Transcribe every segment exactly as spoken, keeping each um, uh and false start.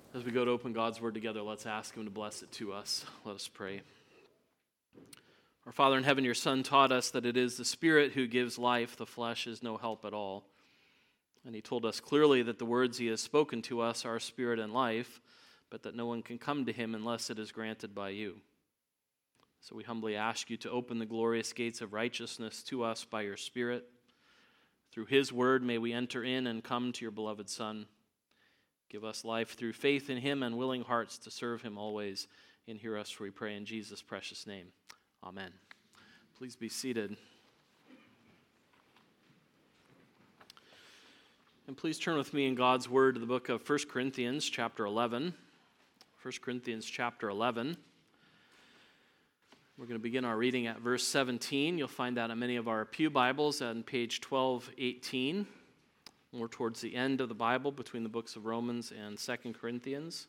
As we go to open God's Word together, let's ask Him to bless it to us. Let us pray. Our Father in heaven, your Son taught us that it is the Spirit who gives life. The flesh is no help at all. And He told us clearly that the words He has spoken to us are spirit and life, but that no one can come to Him unless it is granted by you. So we humbly ask you to open the glorious gates of righteousness to us by your Spirit. Through His Word may we enter in and come to your beloved Son. Give us life through faith in Him and willing hearts to serve Him always. And hear us, for we pray in Jesus' precious name. Amen. Please be seated. And please turn with me in God's Word to the book of First Corinthians chapter eleven. First Corinthians chapter eleven. We're going to begin our reading at verse seventeen. You'll find that in many of our pew Bibles on page twelve eighteen. More towards the end of the Bible between the books of Romans and Second Corinthians.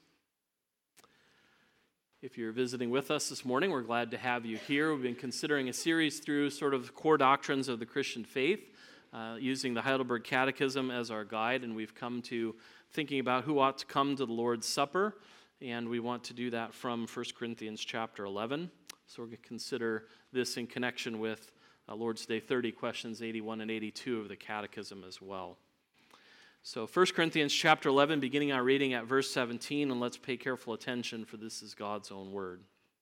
If you're visiting with us this morning, we're glad to have you here. We've been considering a series through sort of core doctrines of the Christian faith, uh, using the Heidelberg Catechism as our guide, and we've come to thinking about who ought to come to the Lord's Supper, and we want to do that from First Corinthians chapter eleven. So we're going to consider this in connection with uh, Lord's Day thirty, questions eighty-one and eighty-two of the Catechism as well. So First Corinthians chapter eleven, beginning our reading at verse seventeen, and let's pay careful attention, for this is God's own word.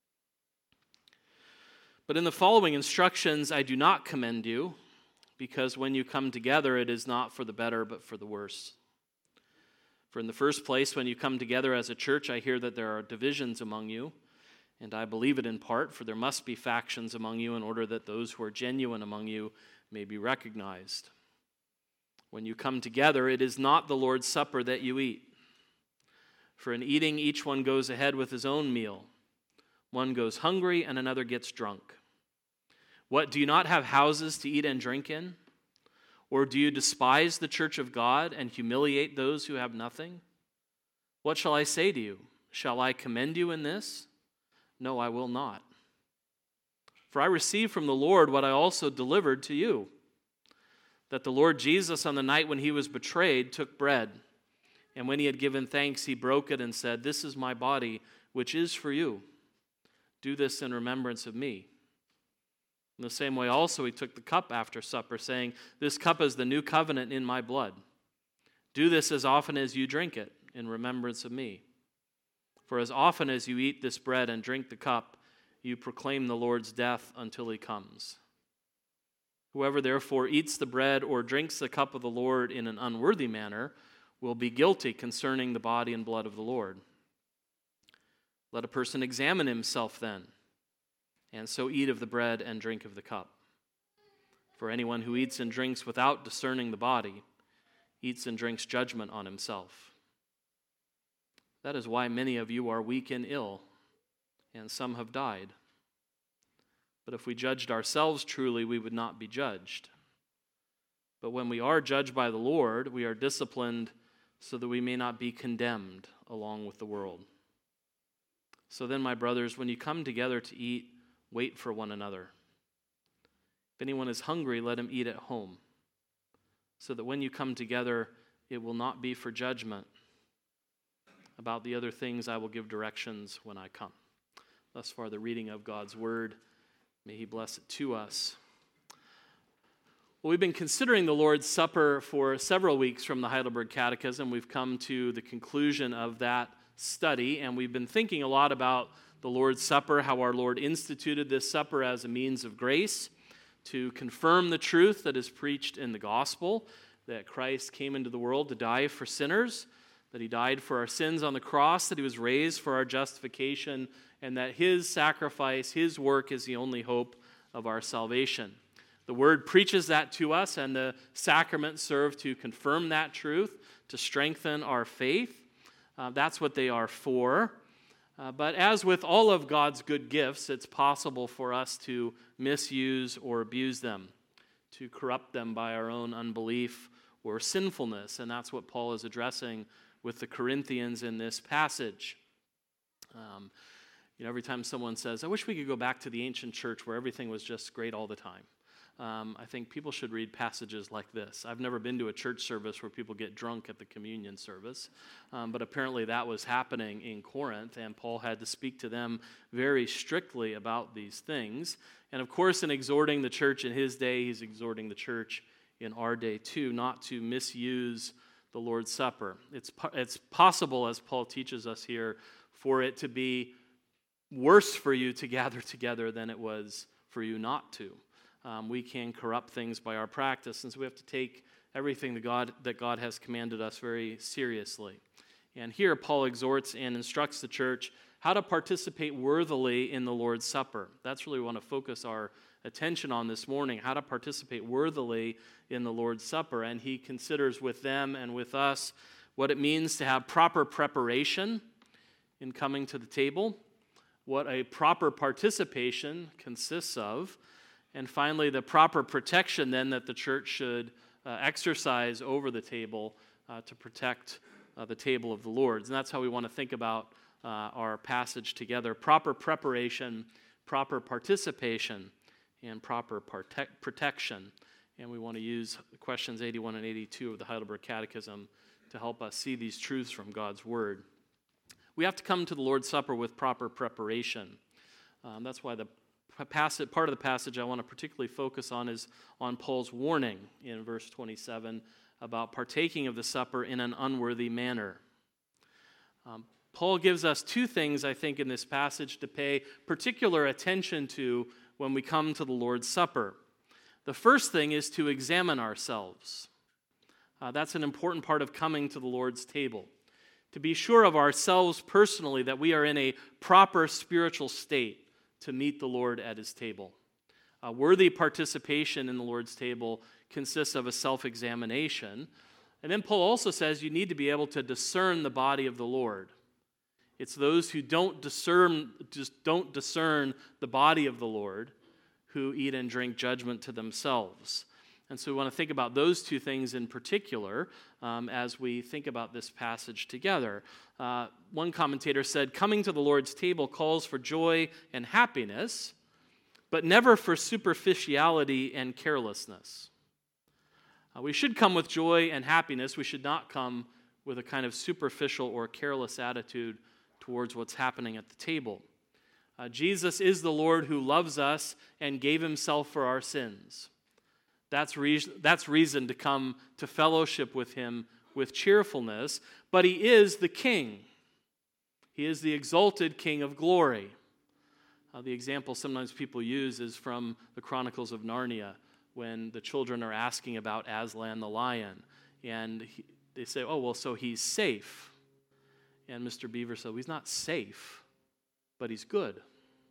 But in the following instructions I do not commend you, because when you come together it is not for the better but for the worse. For in the first place, when you come together as a church, I hear that there are divisions among you, and I believe it in part, for there must be factions among you in order that those who are genuine among you may be recognized. When you come together, it is not the Lord's Supper that you eat. For in eating, each one goes ahead with his own meal. One goes hungry and another gets drunk. What, do you not have houses to eat and drink in? Or do you despise the church of God and humiliate those who have nothing? What shall I say to you? Shall I commend you in this? No, I will not. For I received from the Lord what I also delivered to you, that the Lord Jesus, on the night when he was betrayed, took bread, and when he had given thanks, he broke it and said, "This is my body, which is for you. Do this in remembrance of me." In the same way also he took the cup after supper, saying, "This cup is the new covenant in my blood. Do this as often as you drink it, in remembrance of me. For as often as you eat this bread and drink the cup, you proclaim the Lord's death until he comes. Whoever therefore eats the bread or drinks the cup of the Lord in an unworthy manner will be guilty concerning the body and blood of the Lord. Let a person examine himself then, and so eat of the bread and drink of the cup. For anyone who eats and drinks without discerning the body eats and drinks judgment on himself. That is why many of you are weak and ill, and some have died. But if we judged ourselves truly, we would not be judged. But when we are judged by the Lord, we are disciplined so that we may not be condemned along with the world. So then, my brothers, when you come together to eat, wait for one another. If anyone is hungry, let him eat at home, so that when you come together, it will not be for judgment. About the other things I will give directions when I come. Thus far, the reading of God's word. May he bless it to us. Well, we've been considering the Lord's Supper for several weeks from the Heidelberg Catechism. We've come to the conclusion of that study, and we've been thinking a lot about the Lord's Supper, how our Lord instituted this supper as a means of grace to confirm the truth that is preached in the gospel, that Christ came into the world to die for sinners, that he died for our sins on the cross, that he was raised for our justification, and that his sacrifice, his work is the only hope of our salvation. The word preaches that to us, and the sacraments serve to confirm that truth, to strengthen our faith. Uh, that's what they are for. Uh, but as with all of God's good gifts, it's possible for us to misuse or abuse them, to corrupt them by our own unbelief or sinfulness. And that's what Paul is addressing with the Corinthians in this passage. Um, you know, every time someone says, "I wish we could go back to the ancient church where everything was just great all the time," Um, I think people should read passages like this. I've never been to a church service where people get drunk at the communion service, um, but apparently that was happening in Corinth, and Paul had to speak to them very strictly about these things. And of course, in exhorting the church in his day, he's exhorting the church in our day too, not to misuse the Lord's Supper. It's, it's possible, as Paul teaches us here, for it to be worse for you to gather together than it was for you not to. Um, we can corrupt things by our practice, and so we have to take everything that God, that God has commanded us very seriously. And here Paul exhorts and instructs the church how to participate worthily in the Lord's Supper. That's really what we want to focus our attention on this morning, how to participate worthily in the Lord's Supper. And he considers with them and with us what it means to have proper preparation in coming to the table, what a proper participation consists of, and finally, the proper protection then that the church should uh, exercise over the table uh, to protect uh, the table of the Lord's. And that's how we want to think about uh, our passage together. Proper preparation, proper participation, and proper parte- protection. And we want to use questions eighty-one and eighty-two of the Heidelberg Catechism to help us see these truths from God's Word. We have to come to the Lord's Supper with proper preparation. Um, that's why the Passage, part of the passage I want to particularly focus on is on Paul's warning in verse twenty-seven about partaking of the supper in an unworthy manner. Um, Paul gives us two things, I think, in this passage to pay particular attention to when we come to the Lord's Supper. The first thing is to examine ourselves. Uh, that's an important part of coming to the Lord's table. To be sure of ourselves personally that we are in a proper spiritual state to meet the Lord at his table. Uh, worthy participation in the Lord's table consists of a self-examination. And then Paul also says you need to be able to discern the body of the Lord. It's those who don't discern, just don't discern the body of the Lord who eat and drink judgment to themselves. And so we want to think about those two things in particular um, as we think about this passage together. Uh, one commentator said, coming to the Lord's table calls for joy and happiness, but never for superficiality and carelessness. Uh, we should come with joy and happiness. We should not come with a kind of superficial or careless attitude towards what's happening at the table. Uh, Jesus is the Lord who loves us and gave himself for our sins. That's reason, that's reason to come to fellowship with him with cheerfulness. But he is the King. He is the exalted King of glory. Uh, the example sometimes people use is from the Chronicles of Narnia, when the children are asking about Aslan the lion. And he, they say, oh, well, so he's safe. And Mister Beaver said, well, he's not safe, but he's good.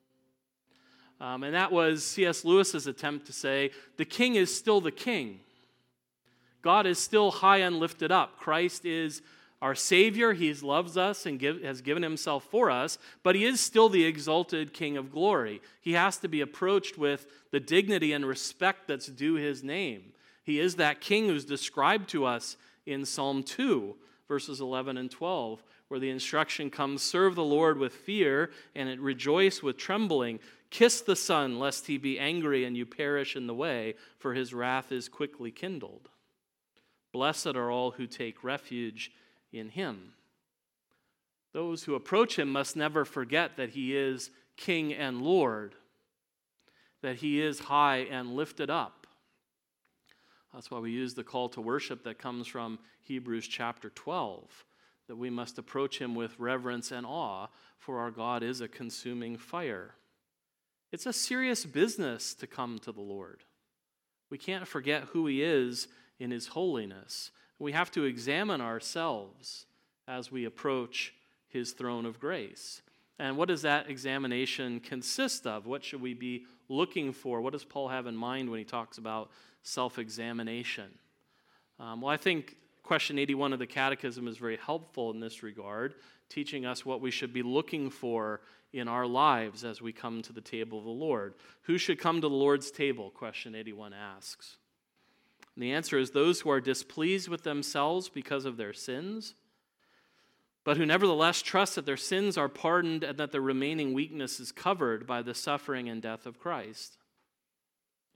Um, and that was C S Lewis's attempt to say, the king is still the king. God is still high and lifted up. Christ is our Savior. He loves us and give, has given himself for us, but he is still the exalted King of glory. He has to be approached with the dignity and respect that's due his name. He is that king who's described to us in Psalm two, verses eleven and twelve, where the instruction comes, serve the Lord with fear and rejoice with trembling. Kiss the Son, lest he be angry and you perish in the way, for his wrath is quickly kindled. Blessed are all who take refuge in him. Those who approach him must never forget that he is King and Lord, that he is high and lifted up. That's why we use the call to worship that comes from Hebrews chapter twelve, that we must approach him with reverence and awe, for our God is a consuming fire. It's a serious business to come to the Lord. We can't forget who he is in his holiness. We have to examine ourselves as we approach his throne of grace. And what does that examination consist of? What should we be looking for? What does Paul have in mind when he talks about self-examination? Um, well, I think question eighty-one of the Catechism is very helpful in this regard, teaching us what we should be looking for in our lives as we come to the table of the Lord. Who should come to the Lord's table? Question eighty-one asks. And the answer is those who are displeased with themselves because of their sins, but who nevertheless trust that their sins are pardoned and that their remaining weakness is covered by the suffering and death of Christ.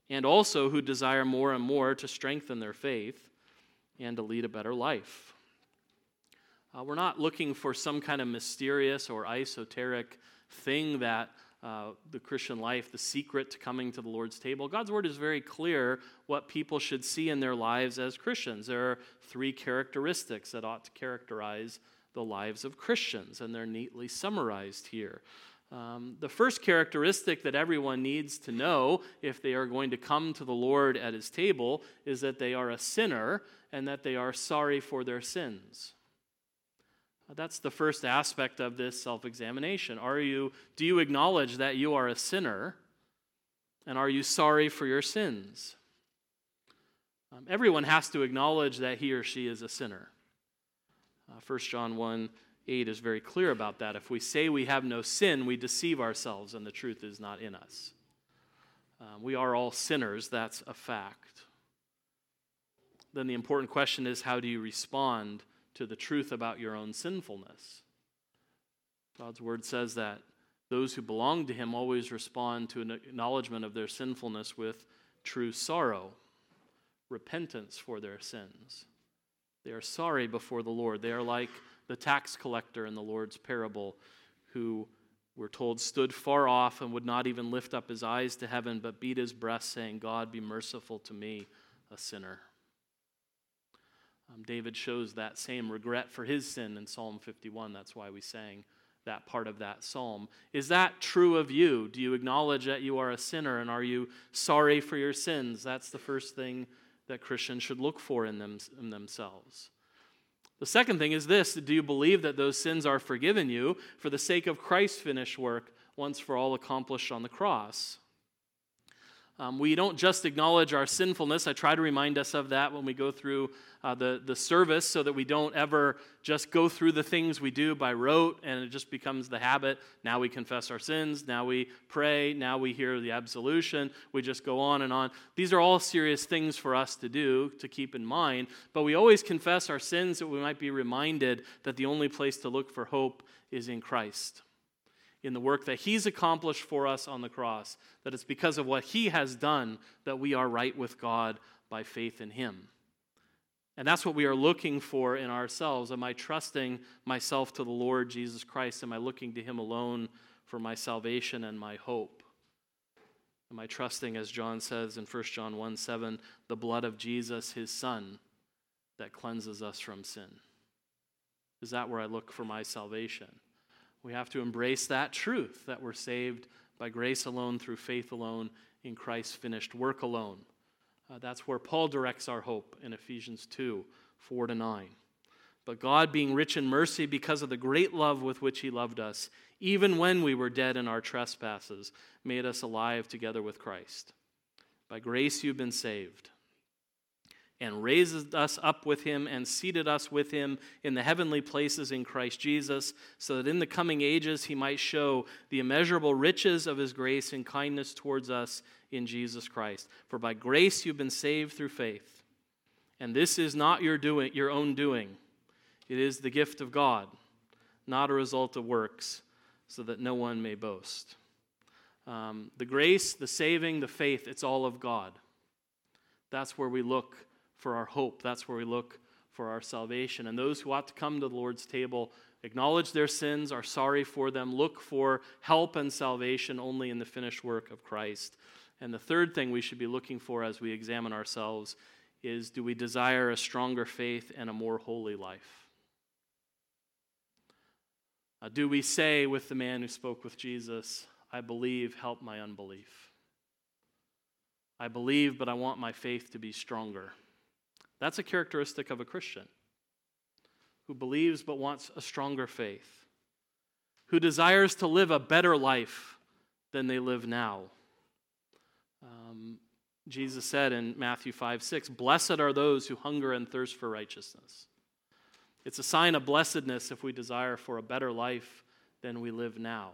and also who desire more and more to strengthen their faith and to lead a better life. Uh, we're not looking for some kind of mysterious or esoteric thing that uh, the Christian life, the secret to coming to the Lord's table. God's word is very clear what people should see in their lives as Christians. There are three characteristics that ought to characterize the lives of Christians, and they're neatly summarized here. Um, the first characteristic that everyone needs to know if they are going to come to the Lord at his table is that they are a sinner and that they are sorry for their sins. That's the first aspect of this self-examination. Are you, do you acknowledge that you are a sinner, and are you sorry for your sins? Um, everyone has to acknowledge that he or she is a sinner. Uh, First John one eight is very clear about that. If we say we have no sin, we deceive ourselves, and the truth is not in us. Um, we are all sinners, that's a fact. Then the important question is, how do you respond to the truth about your own sinfulness? God's word says that those who belong to him always respond to an acknowledgement of their sinfulness with true sorrow, repentance for their sins. They are sorry before the Lord. They are like the tax collector in the Lord's parable, who we're told stood far off and would not even lift up his eyes to heaven, but beat his breast, saying, "God, be merciful to me, a sinner." Um, David shows that same regret for his sin in Psalm fifty-one. That's why we sang that part of that psalm. Is that true of you? Do you acknowledge that you are a sinner, and are you sorry for your sins? That's the first thing that Christians should look for in, them, in themselves. The second thing is this: do you believe that those sins are forgiven you for the sake of Christ's finished work, once for all accomplished on the cross? Um, we don't just acknowledge our sinfulness. I try to remind us of that when we go through uh, the, the service, so that we don't ever just go through the things we do by rote and it just becomes the habit. Now we confess our sins, now we pray, now we hear the absolution, we just go on and on. These are all serious things for us to do, to keep in mind, but we always confess our sins that we might be reminded that the only place to look for hope is in Christ, in the work that he's accomplished for us on the cross, that it's because of what he has done that we are right with God by faith in him. And that's what we are looking for in ourselves. Am I trusting myself to the Lord Jesus Christ? Am I looking to him alone for my salvation and my hope? Am I trusting, as John says in First John one seven, the blood of Jesus, his Son, that cleanses us from sin? Is that where I look for my salvation? We have to embrace that truth, that we're saved by grace alone, through faith alone, in Christ's finished work alone. Uh, that's where Paul directs our hope in Ephesians two, four to nine. But God, being rich in mercy because of the great love with which he loved us, even when we were dead in our trespasses, made us alive together with Christ. By grace you've been saved, and raised us up with him and seated us with him in the heavenly places in Christ Jesus, so that in the coming ages he might show the immeasurable riches of his grace and kindness towards us in Jesus Christ. For by grace you've been saved through faith. And this is not your doing, your own doing. It is the gift of God, not a result of works, so that no one may boast. Um, the grace, the saving, the faith, it's all of God. That's where we look for our hope. That's where we look for our salvation. And those who ought to come to the Lord's table acknowledge their sins, are sorry for them, look for help and salvation only in the finished work of Christ. And the third thing we should be looking for as we examine ourselves is, do we desire a stronger faith and a more holy life? Uh, do we say with the man who spoke with Jesus, I believe, help my unbelief? I believe, but I want my faith to be stronger. That's a characteristic of a Christian who believes but wants a stronger faith, who desires to live a better life than they live now. Um, Jesus said in Matthew five six, blessed are those who hunger and thirst for righteousness. It's a sign of blessedness if we desire for a better life than we live now.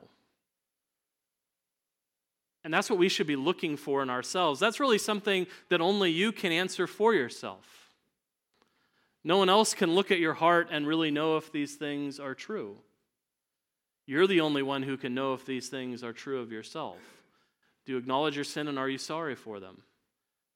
And that's what we should be looking for in ourselves. That's really something that only you can answer for yourself. No one else can look at your heart and really know if these things are true. You're the only one who can know if these things are true of yourself. Do you acknowledge your sin, and are you sorry for them?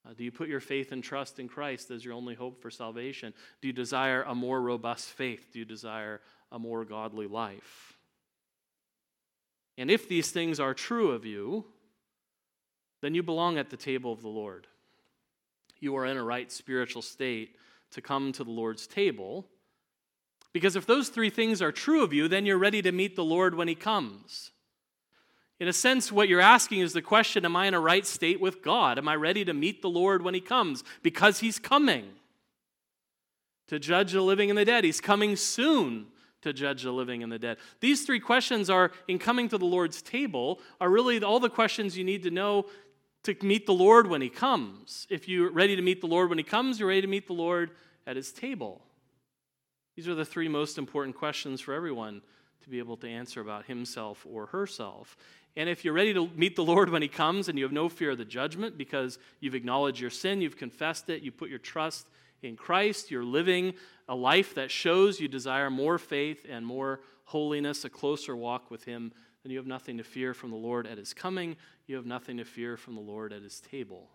Uh, do you put your faith and trust in Christ as your only hope for salvation? Do you desire a more robust faith? Do you desire a more godly life? And if these things are true of you, then you belong at the table of the Lord. You are in a right spiritual state to come to the Lord's table, because if those three things are true of you, then you're ready to meet the Lord when he comes. In a sense, what you're asking is the question, am I in a right state with God? Am I ready to meet the Lord when he comes? Because he's coming to judge the living and the dead. He's coming soon to judge the living and the dead. These three questions are, in coming to the Lord's table, are really all the questions you need to know to meet the Lord when he comes. If you're ready to meet the Lord when he comes, you're ready to meet the Lord at his table. These are the three most important questions for everyone to be able to answer about himself or herself. And if you're ready to meet the Lord when he comes and you have no fear of the judgment because you've acknowledged your sin, you've confessed it, you put your trust in Christ, you're living a life that shows you desire more faith and more holiness, a closer walk with him, then you have nothing to fear from the Lord at his coming. You have nothing to fear from the Lord at his table.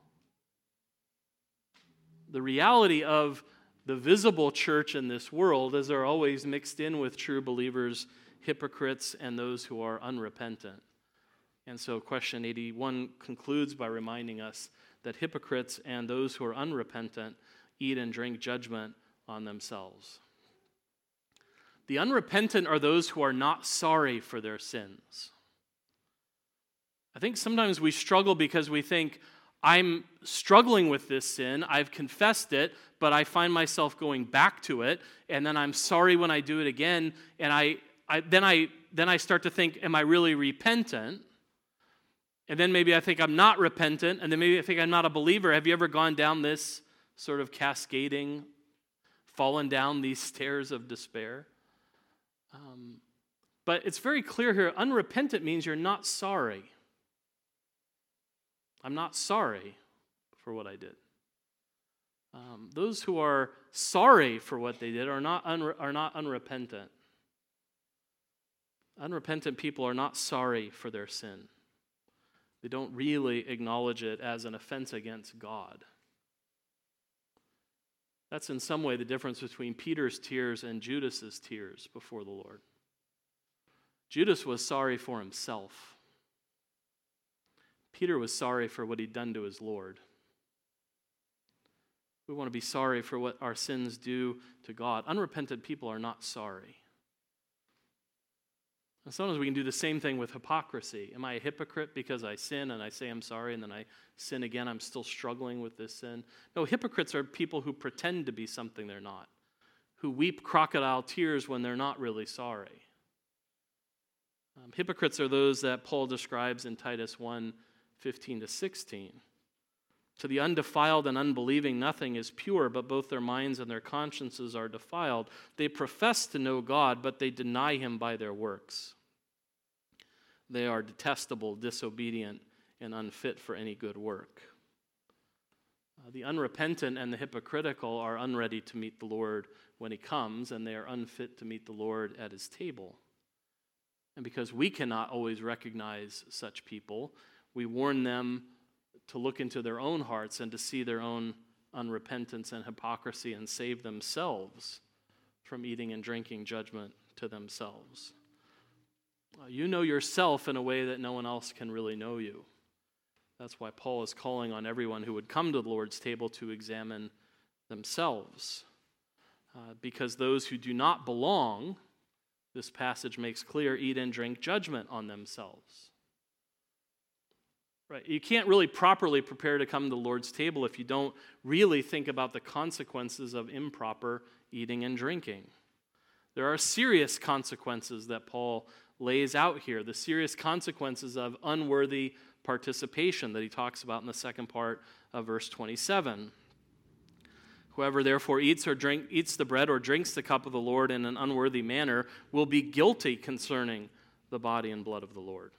The reality of the visible church in this world is they're always mixed in with true believers, hypocrites, and those who are unrepentant. And so question eighty-one concludes by reminding us that hypocrites and those who are unrepentant eat and drink judgment on themselves. The unrepentant are those who are not sorry for their sins. I think sometimes we struggle because we think, I'm struggling with this sin, I've confessed it, but I find myself going back to it, and then I'm sorry when I do it again, and I, I then I then I start to think, am I really repentant? And then maybe I think I'm not repentant, and then maybe I think I'm not a believer. Have you ever gone down this sort of cascading, fallen down these stairs of despair? Um, but it's very clear here, unrepentant means you're not sorry. I'm not sorry for what I did. Um, those who are sorry for what they did are not, unre- are not unrepentant. Unrepentant people are not sorry for their sin. They don't really acknowledge it as an offense against God. That's in some way the difference between Peter's tears and Judas's tears before the Lord. Judas was sorry for himself. Peter was sorry for what he'd done to his Lord. We want to be sorry for what our sins do to God. Unrepentant people are not sorry. And sometimes we can do the same thing with hypocrisy. Am I a hypocrite because I sin and I say I'm sorry and then I sin again? I'm still struggling with this sin. No, hypocrites are people who pretend to be something they're not, who weep crocodile tears when they're not really sorry. Um, hypocrites are those that Paul describes in Titus one, fifteen to sixteen. To the undefiled and unbelieving, nothing is pure, but both their minds and their consciences are defiled. They profess to know God, but they deny him by their works. They are detestable, disobedient, and unfit for any good work. Uh, the unrepentant and the hypocritical are unready to meet the Lord when he comes, and they are unfit to meet the Lord at his table. And because we cannot always recognize such people, we warn them to look into their own hearts and to see their own unrepentance and hypocrisy and save themselves from eating and drinking judgment to themselves. Uh, you know yourself in a way that no one else can really know you. That's why Paul is calling on everyone who would come to the Lord's table to examine themselves. Uh, because those who do not belong, this passage makes clear, eat and drink judgment on themselves. Right. You can't really properly prepare to come to the Lord's table if you don't really think about the consequences of improper eating and drinking. There are serious consequences that Paul lays out here, the serious consequences of unworthy participation that he talks about in the second part of verse twenty-seven. Whoever therefore eats or drink eats the bread or drinks the cup of the Lord in an unworthy manner will be guilty concerning the body and blood of the Lord.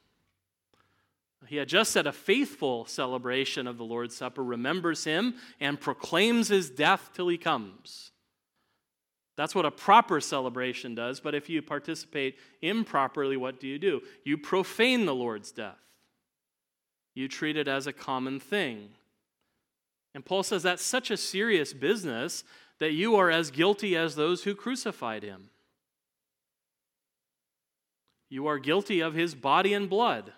He had just said a faithful celebration of the Lord's Supper remembers him and proclaims his death till he comes. That's what a proper celebration does, but if you participate improperly, what do you do? You profane the Lord's death. You treat it as a common thing. And Paul says that's such a serious business that you are as guilty as those who crucified him. You are guilty of his body and blood.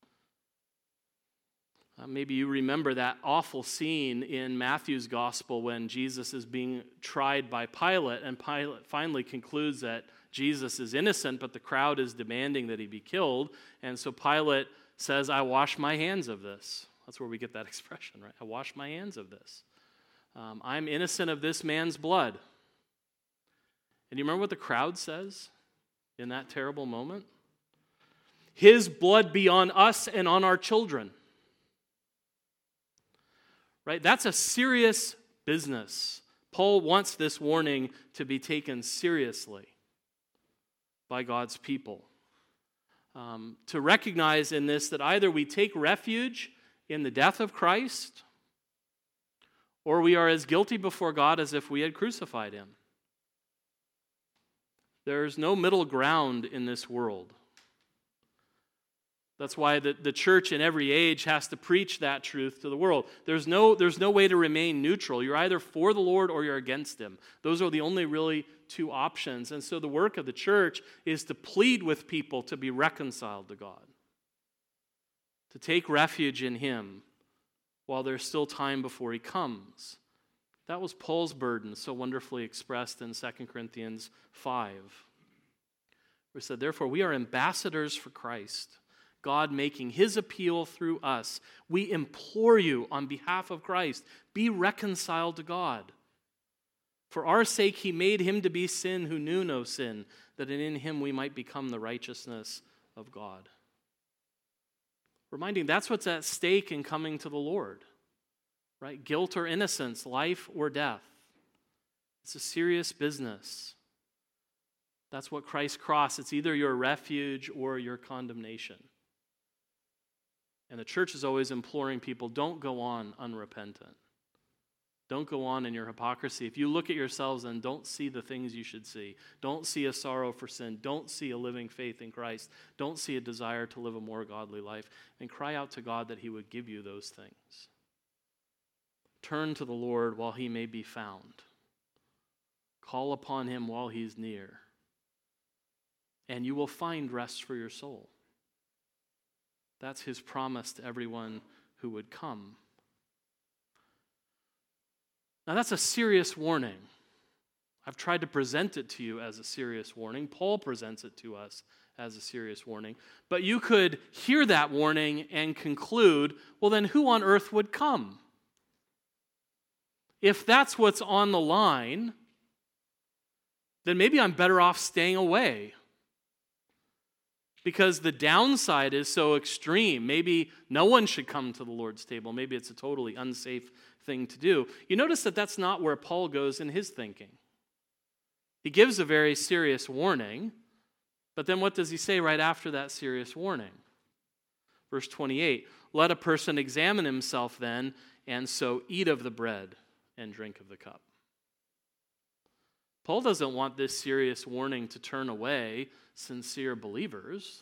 Uh, maybe you remember that awful scene in Matthew's gospel when Jesus is being tried by Pilate, and Pilate finally concludes that Jesus is innocent, but the crowd is demanding that he be killed. And so Pilate says, I wash my hands of this. That's where we get that expression, right? I wash my hands of this. Um, I'm innocent of this man's blood. And you remember what the crowd says in that terrible moment? His blood be on us and on our children. Right? That's a serious business. Paul wants this warning to be taken seriously by God's people. Um, to recognize in this that either we take refuge in the death of Christ, or we are as guilty before God as if we had crucified him. There's no middle ground in this world. That's why the, the church in every age has to preach that truth to the world. There's no, there's no way to remain neutral. You're either for the Lord or you're against him. Those are the only really two options. And so the work of the church is to plead with people to be reconciled to God, to take refuge in him while there's still time before he comes. That was Paul's burden, so wonderfully expressed in Second Corinthians five. Where it said, therefore, we are ambassadors for Christ, God making his appeal through us. We implore you on behalf of Christ, be reconciled to God. For our sake he made him to be sin who knew no sin, that in him we might become the righteousness of God. Reminding that's what's at stake in coming to the Lord, right? Guilt or innocence, life or death. It's a serious business. That's what Christ's cross, it's either your refuge or your condemnation. And the church is always imploring people, don't go on unrepentant. Don't go on in your hypocrisy. If you look at yourselves and don't see the things you should see, don't see a sorrow for sin, don't see a living faith in Christ, don't see a desire to live a more godly life, then cry out to God that he would give you those things. Turn to the Lord while he may be found. Call upon him while he's near. And you will find rest for your soul. That's his promise to everyone who would come. Now that's a serious warning. I've tried to present it to you as a serious warning. Paul presents it to us as a serious warning. But you could hear that warning and conclude, well then who on earth would come? If that's what's on the line, then maybe I'm better off staying away. Because the downside is so extreme. Maybe no one should come to the Lord's table. Maybe it's a totally unsafe thing to do. You notice that that's not where Paul goes in his thinking. He gives a very serious warning, but then what does he say right after that serious warning? Verse twenty-eight, let a person examine himself then, and so eat of the bread and drink of the cup. Paul doesn't want this serious warning to turn away sincere believers.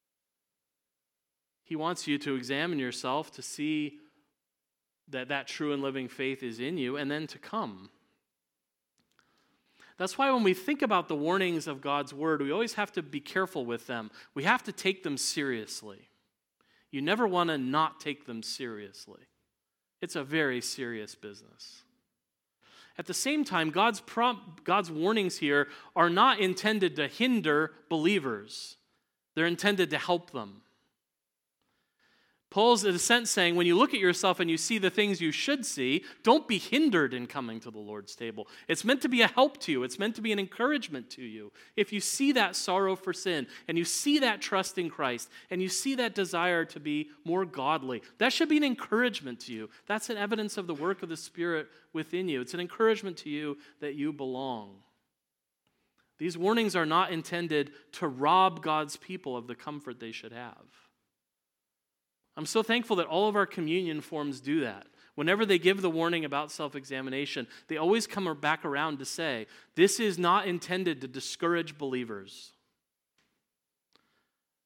He wants you to examine yourself to see that that true and living faith is in you, and then to come. That's why when we think about the warnings of God's word, we always have to be careful with them. We have to take them seriously. You never want to not take them seriously. It's a very serious business. At the same time, God's prom- God's warnings here are not intended to hinder believers. They're intended to help them. Paul's in a sense saying, when you look at yourself and you see the things you should see, don't be hindered in coming to the Lord's table. It's meant to be a help to you. It's meant to be an encouragement to you. If you see that sorrow for sin, and you see that trust in Christ, and you see that desire to be more godly, that should be an encouragement to you. That's an evidence of the work of the Spirit within you. It's an encouragement to you that you belong. These warnings are not intended to rob God's people of the comfort they should have. I'm so thankful that all of our communion forms do that. Whenever they give the warning about self-examination, they always come back around to say, this is not intended to discourage believers.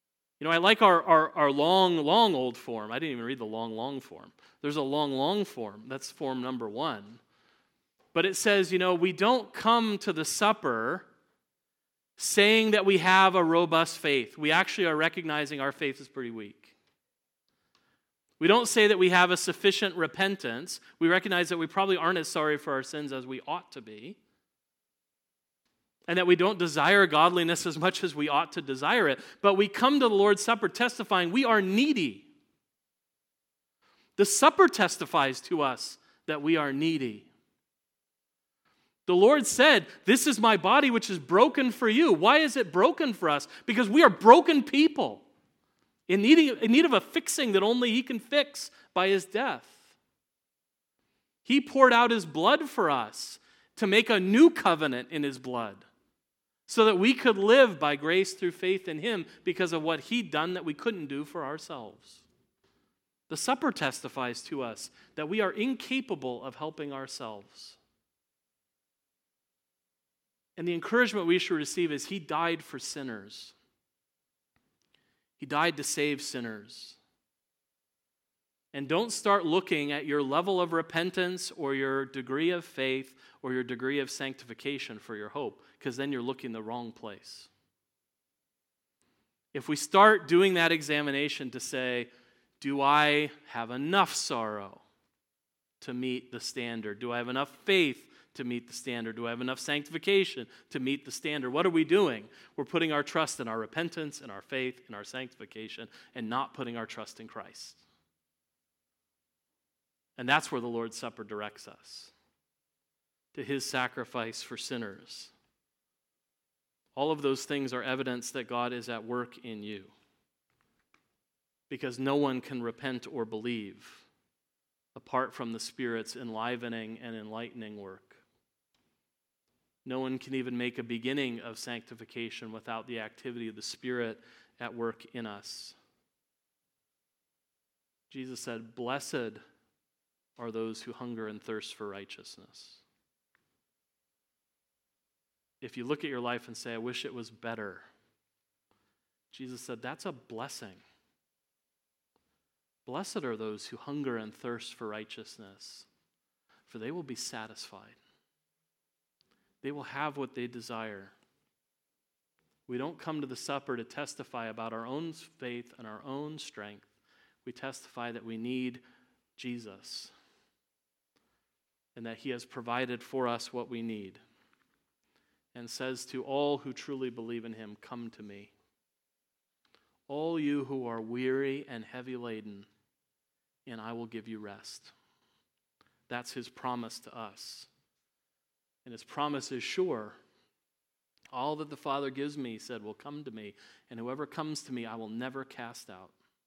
You know, I like our, our, our long, long old form. I didn't even read the long, long form. There's a long, long form. That's form number one. But it says, you know, we don't come to the supper saying that we have a robust faith. We actually are recognizing our faith is pretty weak. We don't say that we have a sufficient repentance. We recognize that we probably aren't as sorry for our sins as we ought to be. And that we don't desire godliness as much as we ought to desire it. But we come to the Lord's Supper testifying we are needy. The supper testifies to us that we are needy. The Lord said, "This is my body which is broken for you." Why is it broken for us? Because we are broken people in need, in need of a fixing that only He can fix by His death. He poured out His blood for us to make a new covenant in His blood so that we could live by grace through faith in Him because of what He'd done that we couldn't do for ourselves. The supper testifies to us that we are incapable of helping ourselves. And the encouragement we should receive is He died for sinners. He died to save sinners. And don't start looking at your level of repentance or your degree of faith or your degree of sanctification for your hope, because then you're looking the wrong place. If we start doing that examination to say, do I have enough sorrow to meet the standard? Do I have enough faith to meet the standard? Do I have enough sanctification to meet the standard? What are we doing? We're putting our trust in our repentance, in our faith, in our sanctification, and not putting our trust in Christ. And that's where the Lord's Supper directs us, to His sacrifice for sinners. All of those things are evidence that God is at work in you, because no one can repent or believe apart from the Spirit's enlivening and enlightening work. No one can even make a beginning of sanctification without the activity of the Spirit at work in us. Jesus said, "Blessed are those who hunger and thirst for righteousness." If you look at your life and say, "I wish it was better," Jesus said, that's a blessing. Blessed are those who hunger and thirst for righteousness, for they will be satisfied. They will have what they desire. We don't come to the supper to testify about our own faith and our own strength. We testify that we need Jesus and that He has provided for us what we need, and says to all who truly believe in Him, "Come to me. All you who are weary and heavy laden, and I will give you rest." That's His promise to us. And His promise is sure. "All that the Father gives me," He said, "will come to me, and whoever comes to me I will never cast out."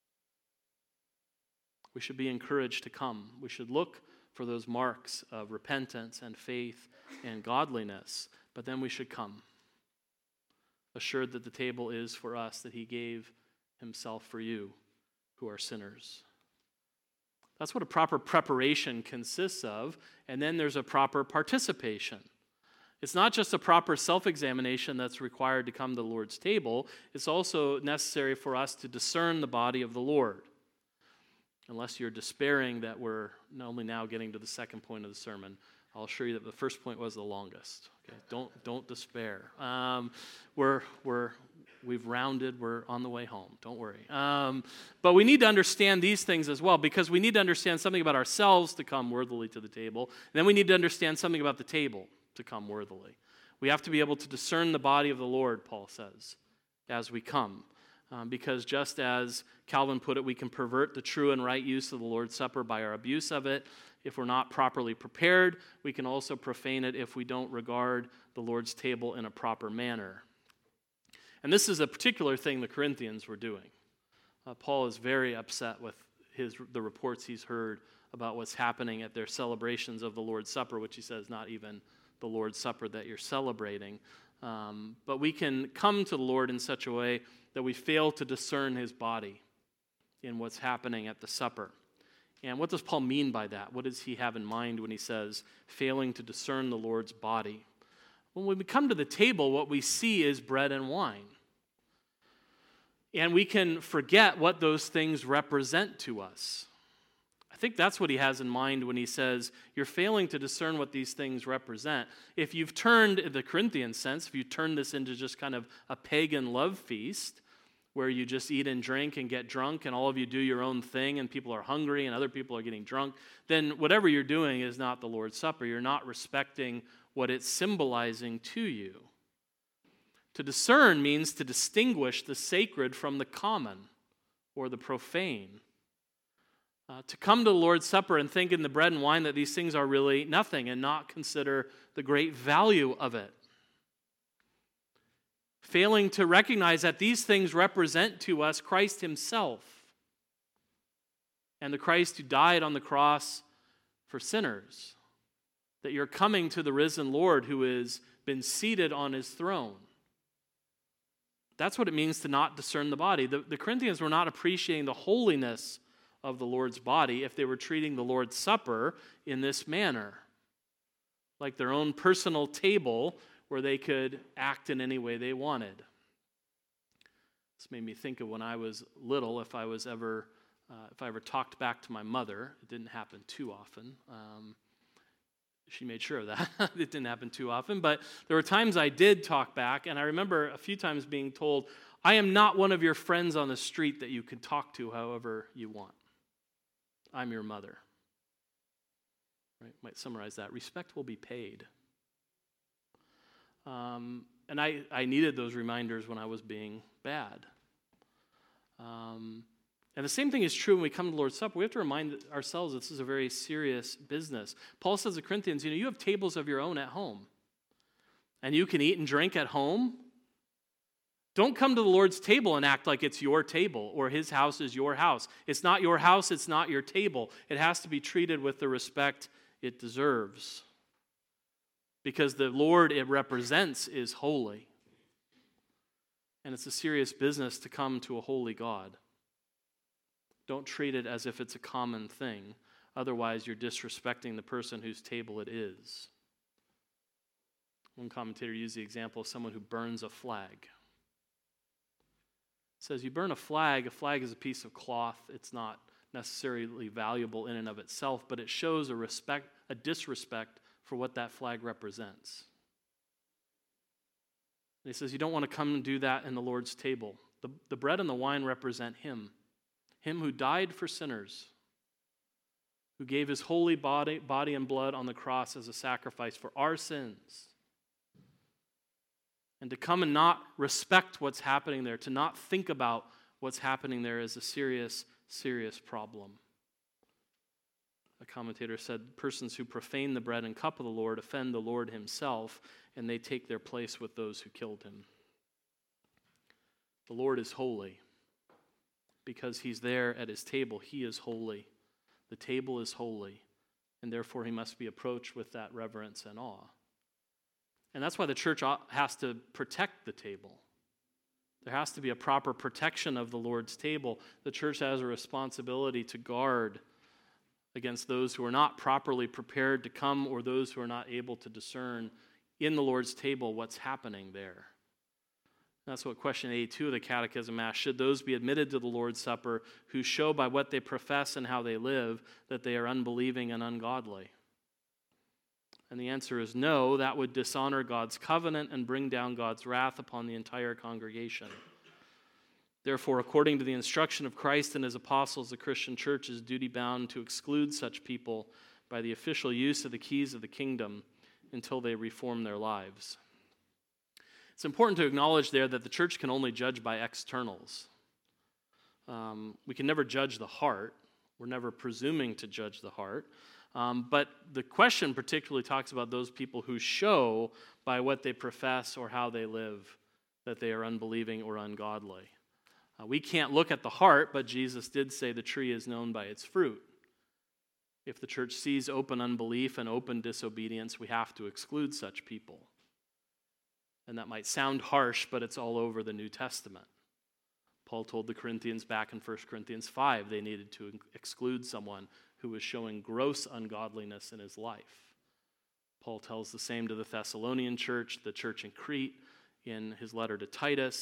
We should be encouraged to come. We should look for those marks of repentance and faith and godliness, but then we should come, assured that the table is for us, that He gave Himself for you who are sinners. That's what a proper preparation consists of, and then there's a proper participation. It's not just a proper self-examination that's required to come to the Lord's table. It's also necessary for us to discern the body of the Lord. Unless you're despairing that we're only now getting to the second point of the sermon, I'll assure you that the first point was the longest. Okay, don't don't despair. Um, we're we're we've rounded. We're on the way home. Don't worry. Um, but we need to understand these things as well, because we need to understand something about ourselves to come worthily to the table. And then we need to understand something about the table to come worthily. We have to be able to discern the body of the Lord, Paul says, as we come. Um, because just as Calvin put it, we can pervert the true and right use of the Lord's Supper by our abuse of it. If we're not properly prepared, we can also profane it if we don't regard the Lord's table in a proper manner. And this is a particular thing the Corinthians were doing. Uh, Paul is very upset with his the reports he's heard about what's happening at their celebrations of the Lord's Supper, which he says not even the Lord's Supper that you're celebrating. Um, but we can come to the Lord in such a way that we fail to discern His body in what's happening at the supper. And what does Paul mean by that? What does he have in mind when he says failing to discern the Lord's body? When we come to the table, what we see is bread and wine. And we can forget what those things represent to us. I think that's what he has in mind when he says, you're failing to discern what these things represent. If you've turned, in the Corinthian sense, if you turn this into just kind of a pagan love feast, where you just eat and drink and get drunk and all of you do your own thing and people are hungry and other people are getting drunk, then whatever you're doing is not the Lord's Supper. You're not respecting what it's symbolizing to you. To discern means to distinguish the sacred from the common or the profane. Uh, to come to the Lord's Supper and think in the bread and wine that these things are really nothing and not consider the great value of it. Failing to recognize that these things represent to us Christ himself and the Christ who died on the cross for sinners. That you're coming to the risen Lord who has been seated on his throne. That's what it means to not discern the body. The, the Corinthians were not appreciating the holiness of the Lord's body if they were treating the Lord's Supper in this manner, like their own personal table where they could act in any way they wanted. This made me think of when I was little, if I was ever, uh, if I ever talked back to my mother. It didn't happen too often. Um, she made sure of that. It didn't happen too often, but there were times I did talk back, and I remember a few times being told, I am not one of your friends on the street that you can talk to however you want. I'm your mother. Right? Might summarize that. Respect will be paid. Um, and I, I needed those reminders when I was being bad. Um, and the same thing is true when we come to the Lord's Supper. We have to remind ourselves this is a very serious business. Paul says to the Corinthians, you know, you have tables of your own at home. And you can eat and drink at home. Don't come to the Lord's table and act like it's your table or his house is your house. It's not your house, it's not your table. It has to be treated with the respect it deserves. Because the Lord it represents is holy. And it's a serious business to come to a holy God. Don't treat it as if it's a common thing. Otherwise, you're disrespecting the person whose table it is. One commentator used the example of someone who burns a flag. Says you burn a flag, a flag is a piece of cloth. It's not necessarily valuable in and of itself, but it shows a respect, a disrespect for what that flag represents. And he says you don't want to come and do that in the Lord's table. The, the bread and the wine represent him. Him who died for sinners, who gave his holy body, body and blood on the cross as a sacrifice for our sins. And to come and not respect what's happening there, to not think about what's happening there is a serious, serious problem. A commentator said, persons who profane the bread and cup of the Lord offend the Lord himself, and they take their place with those who killed him. The Lord is holy. Because he's there at his table, he is holy. The table is holy, and therefore he must be approached with that reverence and awe. And that's why the church has to protect the table. There has to be a proper protection of the Lord's table. The church has a responsibility to guard against those who are not properly prepared to come or those who are not able to discern in the Lord's table what's happening there. That's what question eighty-two of the Catechism asks. Should those be admitted to the Lord's Supper who show by what they profess and how they live that they are unbelieving and ungodly? And the answer is no. That would dishonor God's covenant and bring down God's wrath upon the entire congregation. Therefore, according to the instruction of Christ and his apostles, the Christian church is duty-bound to exclude such people by the official use of the keys of the kingdom until they reform their lives. It's important to acknowledge there that the church can only judge by externals. Um, we can never judge the heart. We're never presuming to judge the heart. Um, but the question particularly talks about those people who show by what they profess or how they live that they are unbelieving or ungodly. Uh, we can't look at the heart, but Jesus did say the tree is known by its fruit. If the church sees open unbelief and open disobedience, we have to exclude such people. And that might sound harsh, but it's all over the New Testament. Paul told the Corinthians back in First Corinthians five they needed to exclude someone who was showing gross ungodliness in his life. Paul tells the same to the Thessalonian church, the church in Crete, in his letter to Titus.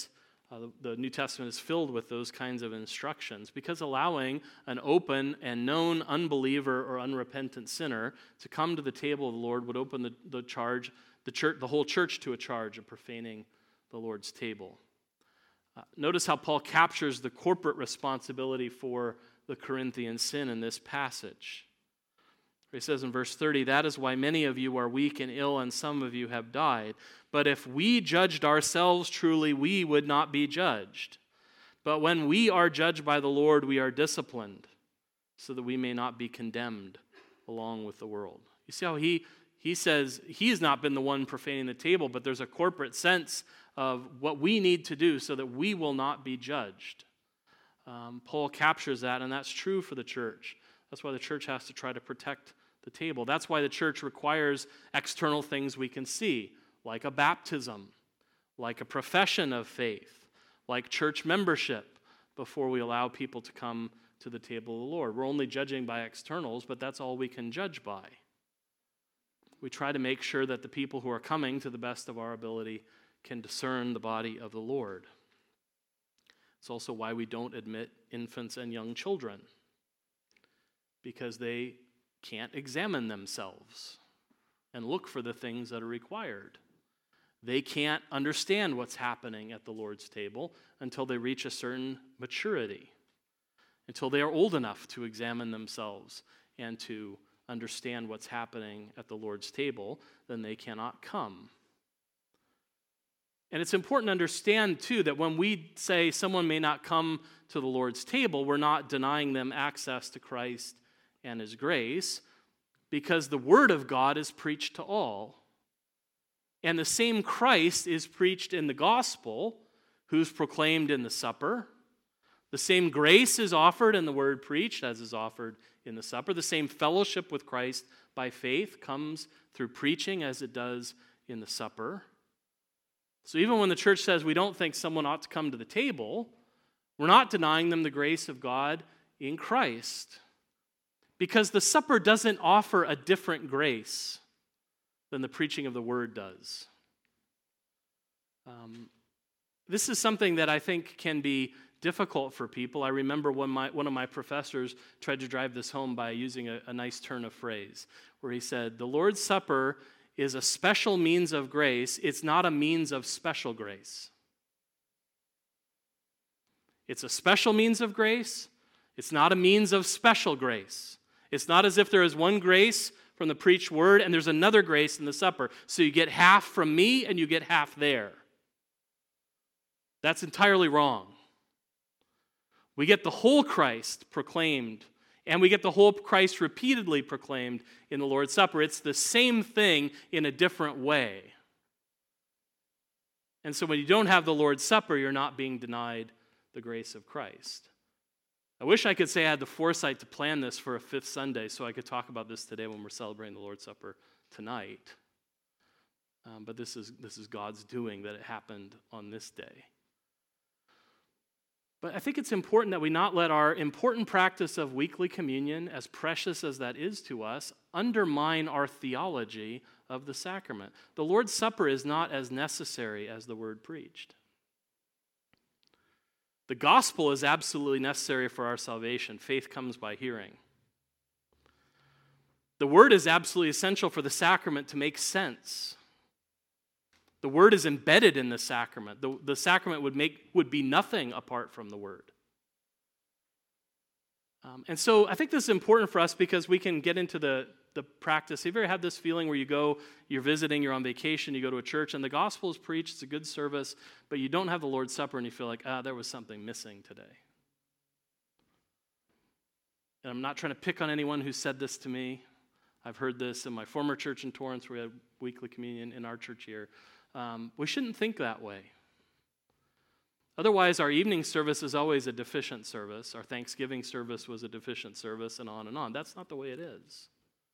Uh, the, the New Testament is filled with those kinds of instructions because allowing an open and known unbeliever or unrepentant sinner to come to the table of the Lord would open the, the charge, the church, the whole church to a charge of profaning the Lord's table. Uh, notice how Paul captures the corporate responsibility for the Corinthian sin in this passage. He says in verse thirty, "That is why many of you are weak and ill, and some of you have died. But if we judged ourselves truly, we would not be judged. But when we are judged by the Lord, we are disciplined, so that we may not be condemned along with the world." You see how he, he says he has not been the one profaning the table, but there's a corporate sense of what we need to do so that we will not be judged. Um, Paul captures that, and that's true for the church. That's why the church has to try to protect the table. That's why the church requires external things we can see, like a baptism, like a profession of faith, like church membership, before we allow people to come to the table of the Lord. We're only judging by externals, but that's all we can judge by. We try to make sure that the people who are coming, to the best of our ability, can discern the body of the Lord. It's also why we don't admit infants and young children, because they can't examine themselves and look for the things that are required. They can't understand what's happening at the Lord's table until they reach a certain maturity, until they are old enough to examine themselves and to understand what's happening at the Lord's table. Then they cannot come. And it's important to understand, too, that when we say someone may not come to the Lord's table, we're not denying them access to Christ and His grace, because the Word of God is preached to all. And the same Christ is preached in the gospel, who's proclaimed in the supper. The same grace is offered in the word preached as is offered in the supper. The same fellowship with Christ by faith comes through preaching as it does in the supper. So even when the church says we don't think someone ought to come to the table, we're not denying them the grace of God in Christ. Because the supper doesn't offer a different grace than the preaching of the word does. Um, this is something that I think can be difficult for people. I remember when my, one of my professors tried to drive this home by using a, a nice turn of phrase, where he said, "The Lord's Supper is a special means of grace. It's not a means of special grace." It's a special means of grace. It's not a means of special grace. It's not as if there is one grace from the preached word and there's another grace in the supper. So you get half from me and you get half there. That's entirely wrong. We get the whole Christ proclaimed, and we get the whole Christ repeatedly proclaimed in the Lord's Supper. It's the same thing in a different way. And so when you don't have the Lord's Supper, you're not being denied the grace of Christ. I wish I could say I had the foresight to plan this for a fifth Sunday so I could talk about this today when we're celebrating the Lord's Supper tonight. Um, but this is, this is God's doing, that it happened on this day. But I think it's important that we not let our important practice of weekly communion, as precious as that is to us, undermine our theology of the sacrament. The Lord's Supper is not as necessary as the word preached. The gospel is absolutely necessary for our salvation. Faith comes by hearing. The word is absolutely essential for the sacrament to make sense. The word is embedded in the sacrament. The, the sacrament would make would be nothing apart from the word. Um, and so I think this is important for us because we can get into the, the practice. Have you ever had this feeling where you go, you're visiting, you're on vacation, you go to a church, and the gospel is preached, it's a good service, but you don't have the Lord's Supper, and you feel like, ah, there was something missing today. And I'm not trying to pick on anyone who said this to me. I've heard this in my former church in Torrance, where we had weekly communion, in our church here. Um, we shouldn't think that way. Otherwise, our evening service is always a deficient service. Our Thanksgiving service was a deficient service, and on and on. That's not the way it is.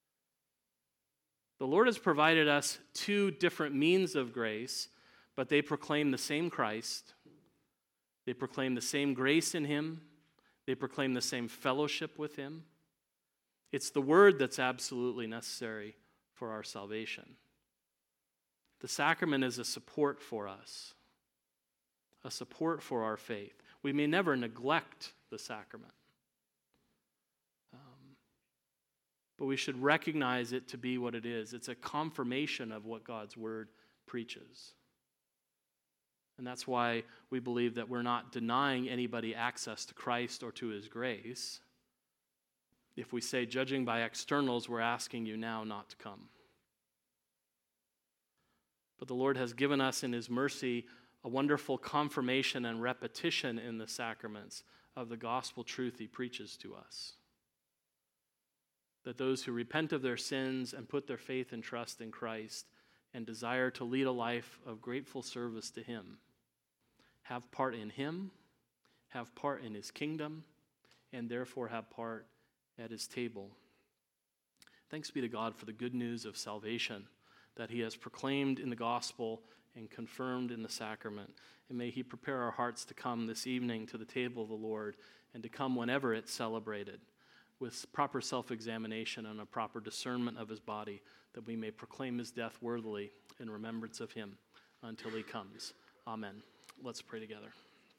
The Lord has provided us two different means of grace, but they proclaim the same Christ. They proclaim the same grace in Him. They proclaim the same fellowship with Him. It's the Word that's absolutely necessary for our salvation. The sacrament is a support for us. a support for our faith. We may never neglect the sacrament. Um, but we should recognize it to be what it is. It's a confirmation of what God's word preaches. And that's why we believe that we're not denying anybody access to Christ or to his grace. If we say, judging by externals, we're asking you now not to come. But the Lord has given us in his mercy a wonderful confirmation and repetition in the sacraments of the gospel truth he preaches to us. That those who repent of their sins and put their faith and trust in Christ and desire to lead a life of grateful service to him have part in him, have part in his kingdom, and therefore have part at his table. Thanks be to God for the good news of salvation that he has proclaimed in the gospel and confirmed in the sacrament. And may he prepare our hearts to come this evening to the table of the Lord and to come whenever it's celebrated with proper self-examination and a proper discernment of his body, that we may proclaim his death worthily in remembrance of him until he comes. Amen. Let's pray together.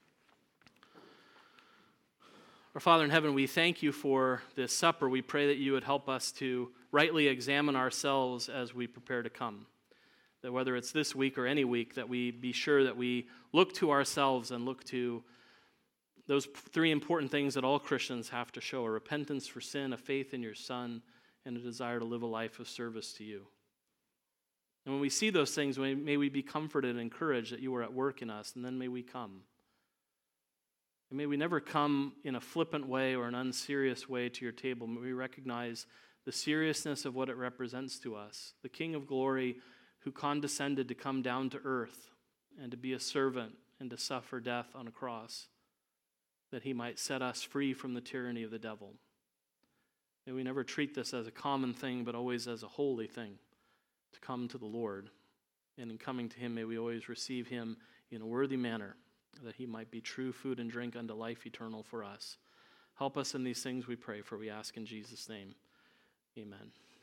Our Father in heaven, we thank you for this supper. We pray that you would help us to rightly examine ourselves as we prepare to come. That whether it's this week or any week, that we be sure that we look to ourselves and look to those three important things that all Christians have to show: a repentance for sin, a faith in your Son, and a desire to live a life of service to you. And when we see those things, may we be comforted and encouraged that you are at work in us, and then may we come. And may we never come in a flippant way or an unserious way to your table. May we recognize the seriousness of what it represents to us. The King of glory who condescended to come down to earth and to be a servant and to suffer death on a cross, that he might set us free from the tyranny of the devil. May we never treat this as a common thing, but always as a holy thing, to come to the Lord. And in coming to him, may we always receive him in a worthy manner, that he might be true food and drink unto life eternal for us. Help us in these things, we pray, for we ask in Jesus' name. Amen.